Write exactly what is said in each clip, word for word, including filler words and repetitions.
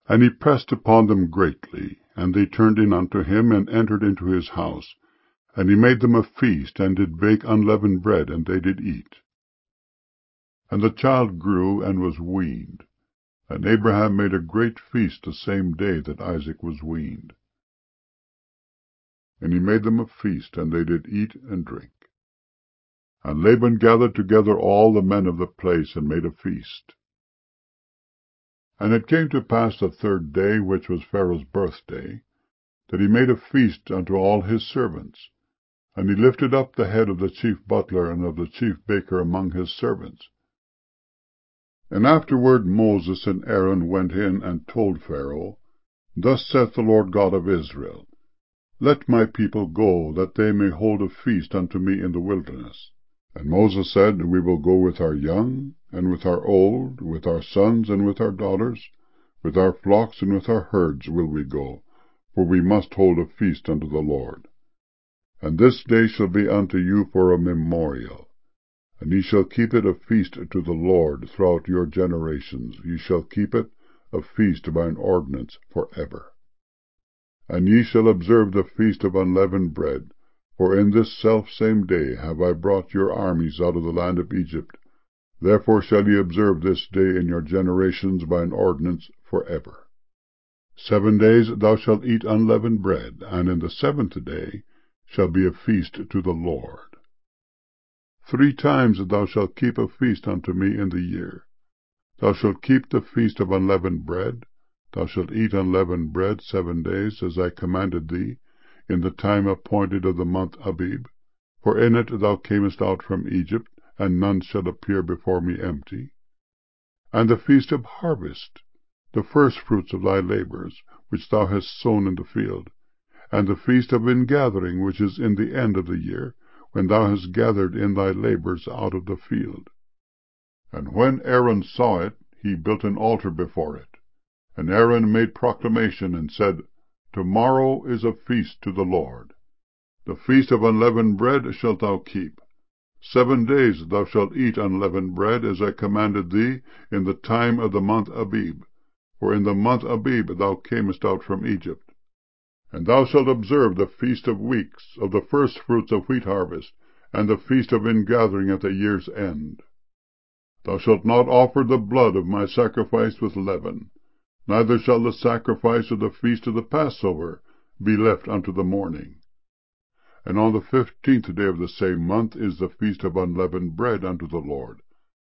And he pressed upon them greatly, and they turned in unto him, and entered into his house. And he made them a feast, and did bake unleavened bread, and they did eat. And the child grew, and was weaned. And Abraham made a great feast the same day that Isaac was weaned. And he made them a feast, and they did eat and drink. And Laban gathered together all the men of the place, and made a feast. And it came to pass the third day, which was Pharaoh's birthday, that he made a feast unto all his servants. And he lifted up the head of the chief butler and of the chief baker among his servants. And afterward Moses and Aaron went in and told Pharaoh, Thus saith the Lord God of Israel, Let my people go, that they may hold a feast unto me in the wilderness. And Moses said, We will go with our young, and with our old, with our sons, and with our daughters, with our flocks, and with our herds will we go, for we must hold a feast unto the Lord. And this day shall be unto you for a memorial, and ye shall keep it a feast to the Lord throughout your generations. Ye shall keep it a feast by an ordinance for ever. And ye shall observe the feast of unleavened bread, for in this selfsame day have I brought your armies out of the land of Egypt. Therefore shall ye observe this day in your generations by an ordinance for ever. Seven days thou shalt eat unleavened bread, and in the seventh day shall be a feast to the Lord. Three times thou shalt keep a feast unto me in the year. Thou shalt keep the feast of unleavened bread. Thou shalt eat unleavened bread seven days, as I commanded thee, in the time appointed of the month Abib. For in it thou camest out from Egypt, and none shall appear before me empty. And the feast of harvest, the firstfruits of thy labours, which thou hast sown in the field, and the feast of ingathering, which is in the end of the year, when thou hast gathered in thy labours out of the field. And when Aaron saw it, he built an altar before it. And Aaron made proclamation, and said, Tomorrow is a feast to the Lord. The feast of unleavened bread shalt thou keep. Seven days thou shalt eat unleavened bread, as I commanded thee, in the time of the month Abib. For in the month Abib thou camest out from Egypt. And thou shalt observe the feast of weeks, of the firstfruits of wheat harvest, and the feast of ingathering at the year's end. Thou shalt not offer the blood of my sacrifice with leaven, neither shall the sacrifice of the feast of the Passover be left unto the morning. And on the fifteenth day of the same month is the feast of unleavened bread unto the Lord.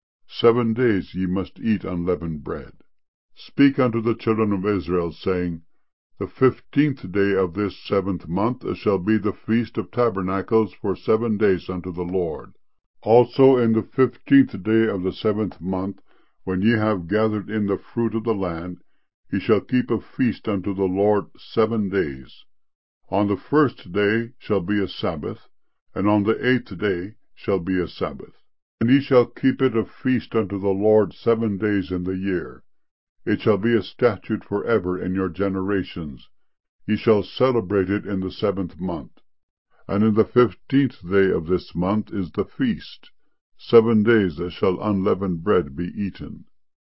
Seven days ye must eat unleavened bread. Speak unto the children of Israel, saying, The fifteenth day of this seventh month shall be the feast of tabernacles for seven days unto the Lord. Also in the fifteenth day of the seventh month, when ye have gathered in the fruit of the land, ye shall keep a feast unto the Lord seven days. On the first day shall be a Sabbath, and on the eighth day shall be a Sabbath. And ye shall keep it a feast unto the Lord seven days in the year. It shall be a statute for ever in your generations. Ye shall celebrate it in the seventh month. And in the fifteenth day of this month is the feast. Seven days shall unleavened bread be eaten.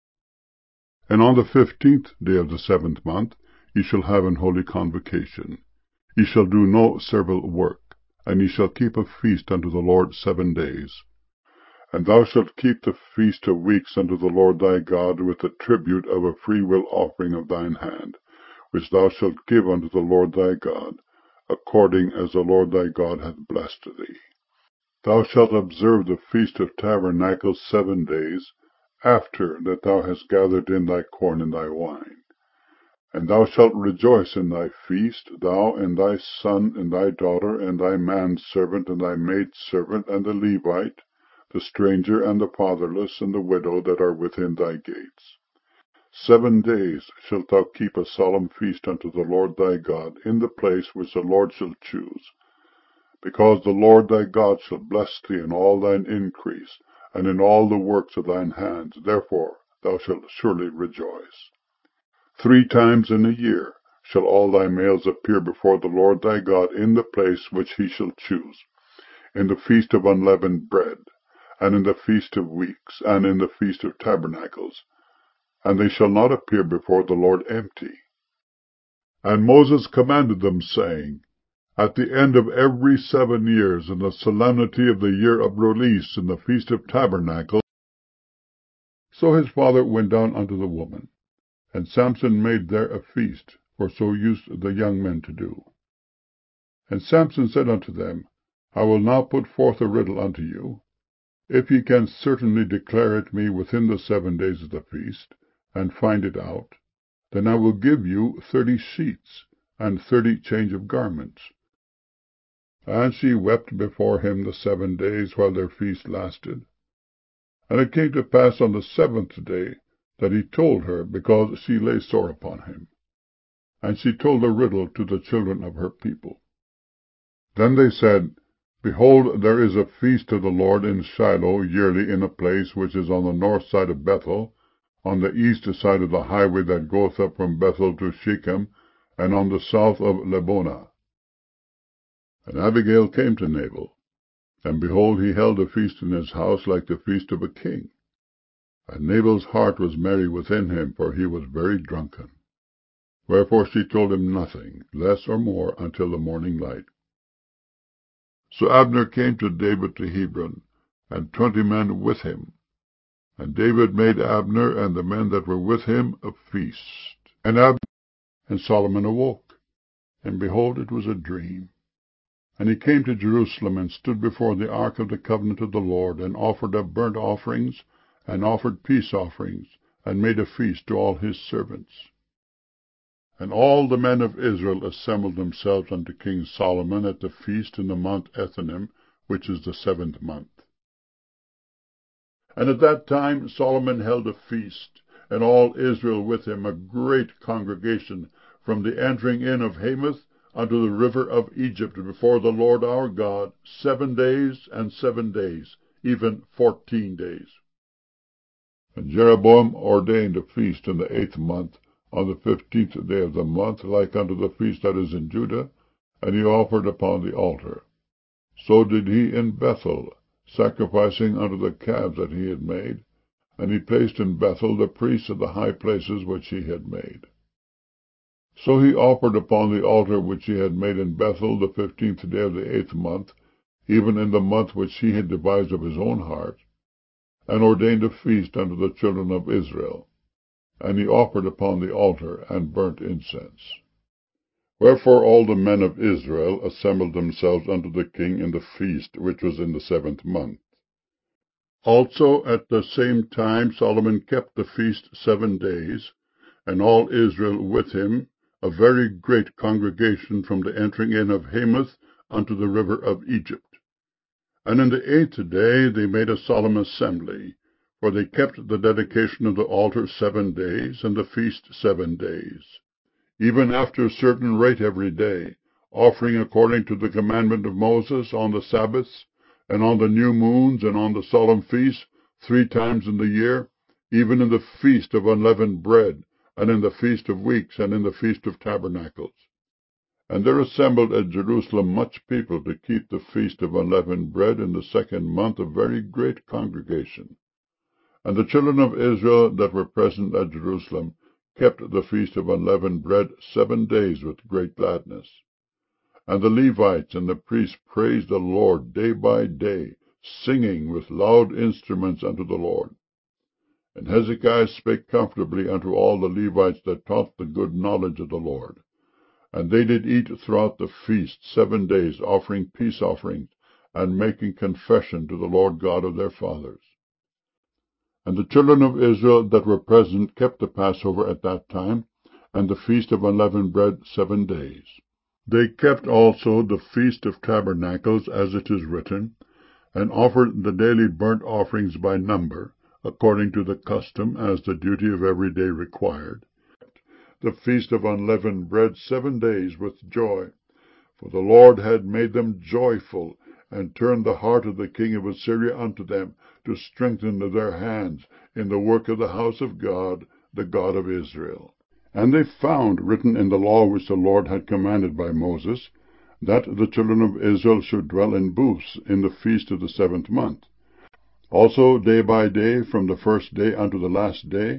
And on the fifteenth day of the seventh month ye shall have an holy convocation. Ye shall do no servile work, and ye shall keep a feast unto the Lord seven days. And thou shalt keep the feast of weeks unto the Lord thy God, with the tribute of a freewill offering of thine hand, which thou shalt give unto the Lord thy God, according as the Lord thy God hath blessed thee. Thou shalt observe the feast of tabernacles seven days, after that thou hast gathered in thy corn and thy wine. And thou shalt rejoice in thy feast, thou, and thy son, and thy daughter, and thy manservant, and thy maidservant, and the Levite, the stranger, and the fatherless, and the widow that are within thy gates. Seven days shalt thou keep a solemn feast unto the Lord thy God, in the place which the Lord shall choose, because the Lord thy God shall bless thee in all thine increase, and in all the works of thine hands. Therefore thou shalt surely rejoice. Three times in a year shall all thy males appear before the Lord thy God in the place which he shall choose, in the feast of unleavened bread, and in the feast of weeks, and in the feast of tabernacles. and they shall not appear before the Lord empty. And Moses commanded them, saying, At the end of every seven years, in the solemnity of the year of release, in the feast of tabernacles. So his father went down unto the woman, and Samson made there a feast, for so used the young men to do. And Samson said unto them, I will now put forth a riddle unto you. If ye can certainly declare it me within the seven days of the feast, and find it out, then I will give you thirty sheets, and thirty change of garments. And she wept before him the seven days while their feast lasted. And it came to pass on the seventh day that he told her, because she lay sore upon him. And she told the riddle to the children of her people. Then they said, Behold, there is a feast of the Lord in Shiloh yearly in a place which is on the north side of Bethel, on the east side of the highway that goeth up from Bethel to Shechem, and on the south of Lebonah. And Abigail came to Nabal, and behold, he held a feast in his house like the feast of a king. And Nabal's heart was merry within him, for he was very drunken. Wherefore she told him nothing, less or more, until the morning light. So Abner came to David to Hebron, and twenty men with him. And David made Abner and the men that were with him a feast. And Abner and Solomon awoke, and behold, it was a dream. And he came to Jerusalem, and stood before the ark of the covenant of the Lord, and offered up burnt offerings, and offered peace offerings, and made a feast to all his servants. And all the men of Israel assembled themselves unto King Solomon at the feast in the month Ethanim, which is the seventh month. And at that time Solomon held a feast, and all Israel with him, a great congregation, from the entering in of Hamath unto the river of Egypt, before the Lord our God, seven days and seven days, even fourteen days. And Jeroboam ordained a feast in the eighth month, on the fifteenth day of the month, like unto the feast that is in Judah, and he offered upon the altar. So did he in Bethel, sacrificing unto the calves that he had made, and he placed in Bethel the priests of the high places which he had made. So he offered upon the altar which he had made in Bethel the fifteenth day of the eighth month, even in the month which he had devised of his own heart, and ordained a feast unto the children of Israel. And he offered upon the altar, and burnt incense. Wherefore all the men of Israel assembled themselves unto the king in the feast, which was in the seventh month. Also at the same time Solomon kept the feast seven days, and all Israel with him, a very great congregation, from the entering in of Hamath unto the river of Egypt. And in the eighth day they made a solemn assembly, for they kept the dedication of the altar seven days, and the feast seven days, even after a certain rate every day, offering according to the commandment of Moses on the Sabbaths, and on the new moons, and on the solemn feasts, three times in the year, even in the feast of unleavened bread, and in the feast of weeks, and in the feast of tabernacles. And there assembled at Jerusalem much people to keep the feast of unleavened bread in the second month, a very great congregation. And the children of Israel that were present at Jerusalem kept the feast of unleavened bread seven days with great gladness. And the Levites and the priests praised the Lord day by day, singing with loud instruments unto the Lord. And Hezekiah spake comfortably unto all the Levites that taught the good knowledge of the Lord. And they did eat throughout the feast seven days, offering peace offerings, and making confession to the Lord God of their fathers. And the children of Israel that were present kept the Passover at that time, and the feast of unleavened bread seven days. They kept also the feast of tabernacles, as it is written, and offered the daily burnt offerings by number, according to the custom, as the duty of every day required. The feast of unleavened bread seven days with joy, for the Lord had made them joyful, and turned the heart of the king of Assyria unto them, to strengthen their hands in the work of the house of God, the God of Israel. And they found written in the law which the Lord had commanded by Moses, that the children of Israel should dwell in booths in the feast of the seventh month. Also day by day, from the first day unto the last day,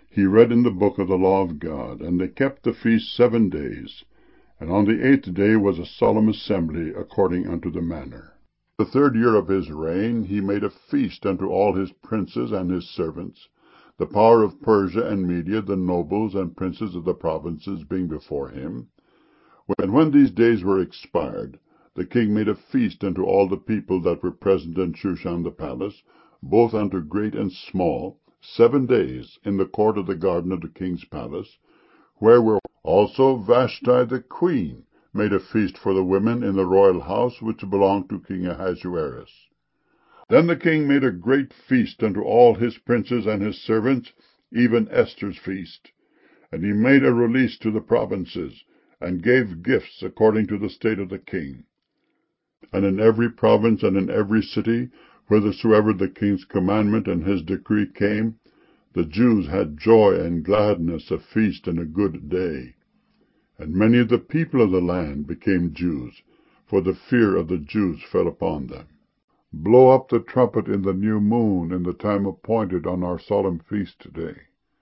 he read in the book of the law of God. And they kept the feast seven days. And on the eighth day was a solemn assembly, according unto the manner. The third year of his reign he made a feast unto all his princes and his servants, the power of Persia and Media, the nobles and princes of the provinces being before him. And when these days were expired, the king made a feast unto all the people that were present in Shushan the palace, both unto great and small, seven days, in the court of the garden of the king's palace, where were also Vashti the queen made a feast for the women in the royal house which belonged to King Ahasuerus. Then the king made a great feast unto all his princes and his servants, even Esther's feast. And he made a release to the provinces, and gave gifts according to the state of the king. And in every province and in every city, whithersoever the king's commandment and his decree came, the Jews had joy and gladness, a feast and a good day. And many of the people of the land became Jews, for the fear of the Jews fell upon them. Blow up the trumpet in the new moon, in the time appointed on our solemn feast day.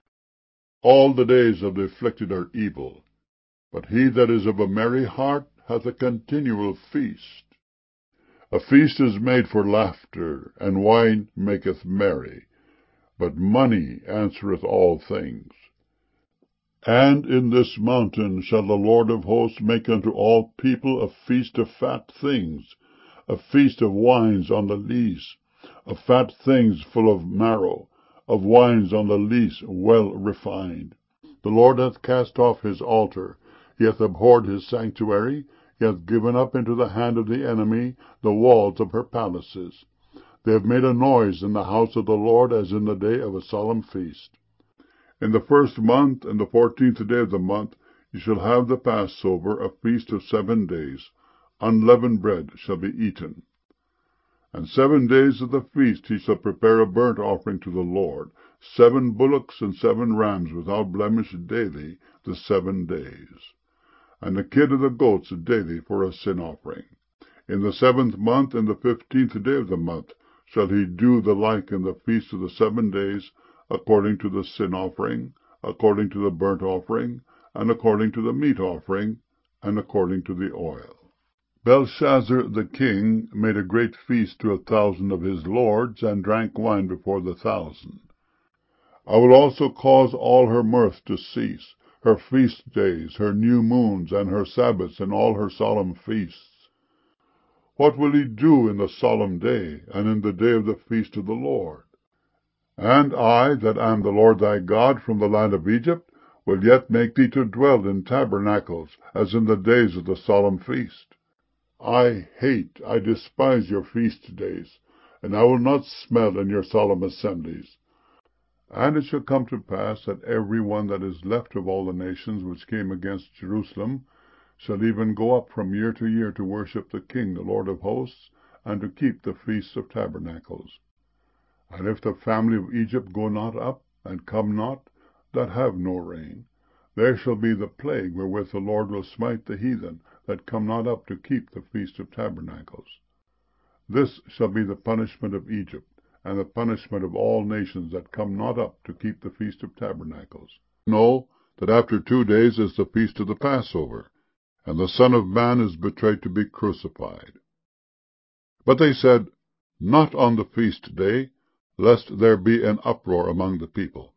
All the days of the afflicted are evil, but he that is of a merry heart hath a continual feast. A feast is made for laughter, and wine maketh merry, but money answereth all things. And in this mountain shall the Lord of hosts make unto all people a feast of fat things, a feast of wines on the lees, of fat things full of marrow, of wines on the lees well refined. The Lord hath cast off his altar, he hath abhorred his sanctuary, he hath given up into the hand of the enemy the walls of her palaces. They have made a noise in the house of the Lord, as in the day of a solemn feast. In the first month, and the fourteenth day of the month, ye shall have the Passover, a feast of seven days. Unleavened bread shall be eaten. And seven days of the feast he shall prepare a burnt offering to the Lord, seven bullocks and seven rams without blemish daily, the seven days. And the kid of the goats daily for a sin offering. In the seventh month, and the fifteenth day of the month, shall he do the like in the feast of the seven days, according to the sin offering, according to the burnt offering, and according to the meat offering, and according to the oil. Belshazzar the king made a great feast to a thousand of his lords, and drank wine before the thousand. I will also cause all her mirth to cease, her feast days, her new moons, and her Sabbaths, and all her solemn feasts. What will he do in the solemn day, and in the day of the feast of the Lord? And I, that am the Lord thy God, from the land of Egypt, will yet make thee to dwell in tabernacles, as in the days of the solemn feast. I hate, I despise your feast days, and I will not smell in your solemn assemblies. And it shall come to pass that every one that is left of all the nations which came against Jerusalem shall even go up from year to year to worship the King, the Lord of hosts, and to keep the feasts of tabernacles. And if the family of Egypt go not up, and come not, that have no rain, there shall be the plague wherewith the Lord will smite the heathen that come not up to keep the feast of tabernacles. This shall be the punishment of Egypt, and the punishment of all nations that come not up to keep the feast of tabernacles. Know that after two days is the feast of the Passover, and the Son of Man is betrayed to be crucified. But they said, Not on the feast day, lest there be an uproar among the people.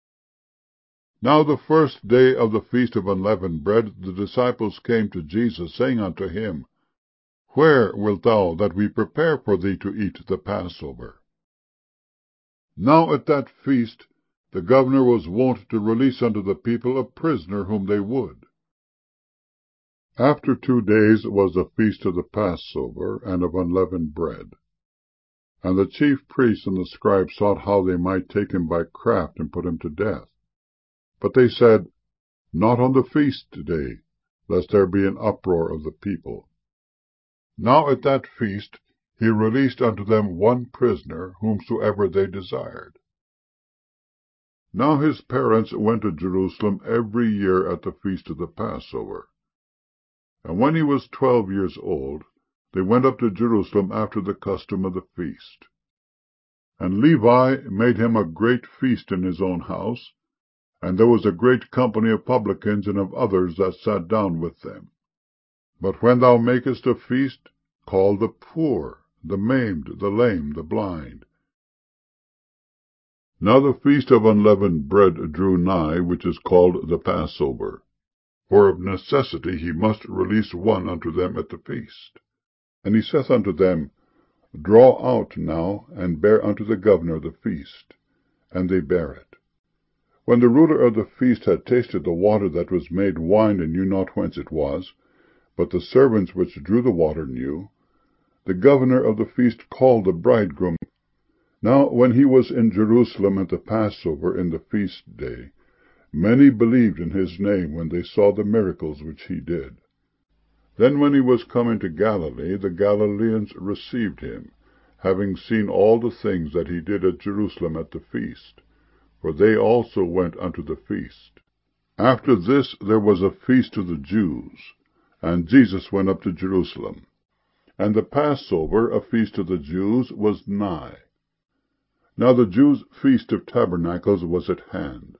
Now the first day of the feast of unleavened bread, the disciples came to Jesus, saying unto him, Where wilt thou that we prepare for thee to eat the Passover? Now at that feast the governor was wont to release unto the people a prisoner whom they would. After two days was the feast of the Passover, and of unleavened bread. And the chief priests and the scribes sought how they might take him by craft, and put him to death. But they said, Not on the feast day, lest there be an uproar of the people. Now at that feast he released unto them one prisoner, whomsoever they desired. Now his parents went to Jerusalem every year at the feast of the Passover. And when he was twelve years old, they went up to Jerusalem after the custom of the feast. And Levi made him a great feast in his own house, And there was a great company of publicans and of others that sat down with them. But when thou makest a feast, call the poor, the maimed, the lame, the blind. Now the feast of unleavened bread drew nigh, which is called the Passover. For of necessity he must release one unto them at the feast. And he saith unto them, Draw out now, and bear unto the governor the feast. And they bare it. When the ruler of the feast had tasted the water that was made wine, and knew not whence it was, but the servants which drew the water knew, the governor of the feast called the bridegroom. Now when he was in Jerusalem at the Passover in the feast day, many believed in his name when they saw the miracles which he did. Then when he was come into Galilee, the Galileans received him, having seen all the things that he did at Jerusalem at the feast, for they also went unto the feast. After this there was a feast of the Jews, and Jesus went up to Jerusalem. And the Passover, a feast of the Jews, was nigh. Now the Jews' feast of tabernacles was at hand.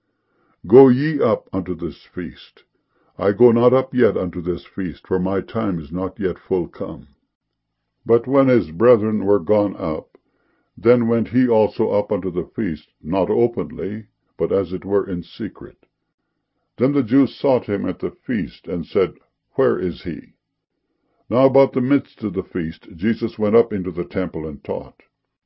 Go ye up unto this feast. I go not up yet unto this feast, for my time is not yet full come. But when his brethren were gone up, then went he also up unto the feast, not openly, but as it were in secret. Then the Jews sought him at the feast, and said, Where is he? Now about the midst of the feast Jesus went up into the temple and taught.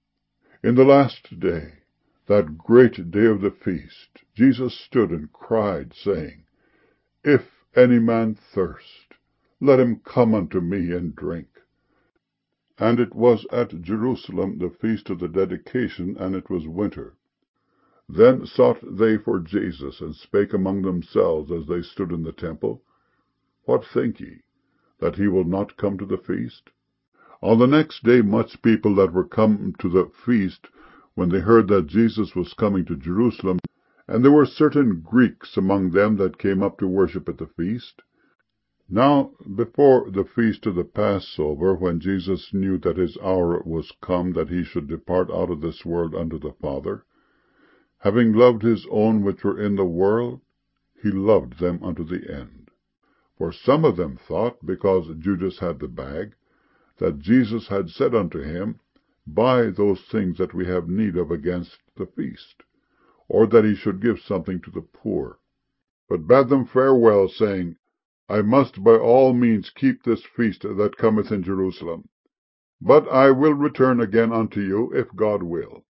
In the last day, that great day of the feast, Jesus stood and cried, saying, If any man thirst, let him come unto me and drink. And it was at Jerusalem the feast of the dedication, and it was winter. Then sought they for Jesus, and spake among themselves as they stood in the temple, What think ye, that he will not come to the feast? On the next day much people that were come to the feast, when they heard that Jesus was coming to Jerusalem, and there were certain Greeks among them that came up to worship at the feast. Now before the feast of the Passover, when Jesus knew that his hour was come that he should depart out of this world unto the Father, having loved his own which were in the world, he loved them unto the end. For some of them thought, because Judas had the bag, that Jesus had said unto him, Buy those things that we have need of against the feast, or that he should give something to the poor. But bade them farewell, saying, I must by all means keep this feast that cometh in Jerusalem. But I will return again unto you, if God will.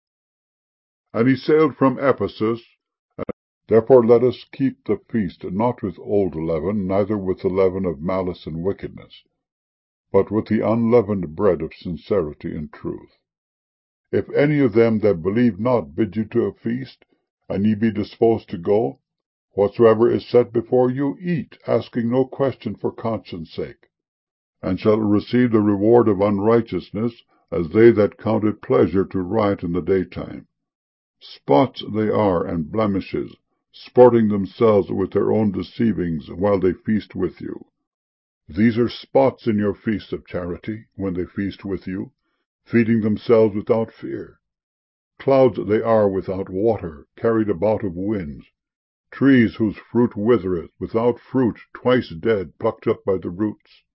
And he sailed from Ephesus. Therefore let us keep the feast, not with old leaven, neither with the leaven of malice and wickedness, but with the unleavened bread of sincerity and truth. If any of them that believe not bid you to a feast, and ye be disposed to go, whatsoever is set before you, eat, asking no question for conscience sake, and shall receive the reward of unrighteousness, as they that count it pleasure to riot in the daytime. Spots they are, and blemishes, sporting themselves with their own deceivings while they feast with you. These are spots in your feasts of charity, when they feast with you, feeding themselves without fear. Clouds they are without water, carried about of winds, trees whose fruit withereth, without fruit, twice dead, plucked up by the roots.